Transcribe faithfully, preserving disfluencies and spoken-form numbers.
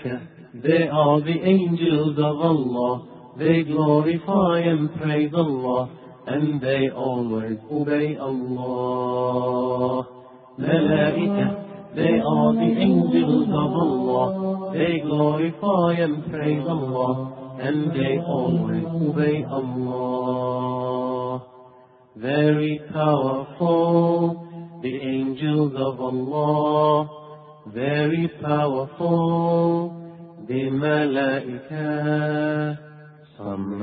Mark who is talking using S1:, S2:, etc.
S1: They are the angels of Allah. They glorify and praise Allah, and they always obey Allah. Malaika, they are the angels of Allah. They glorify and praise Allah, and they always obey Allah. Very powerful, the angels of Allah. Very powerful, the Malaika. Some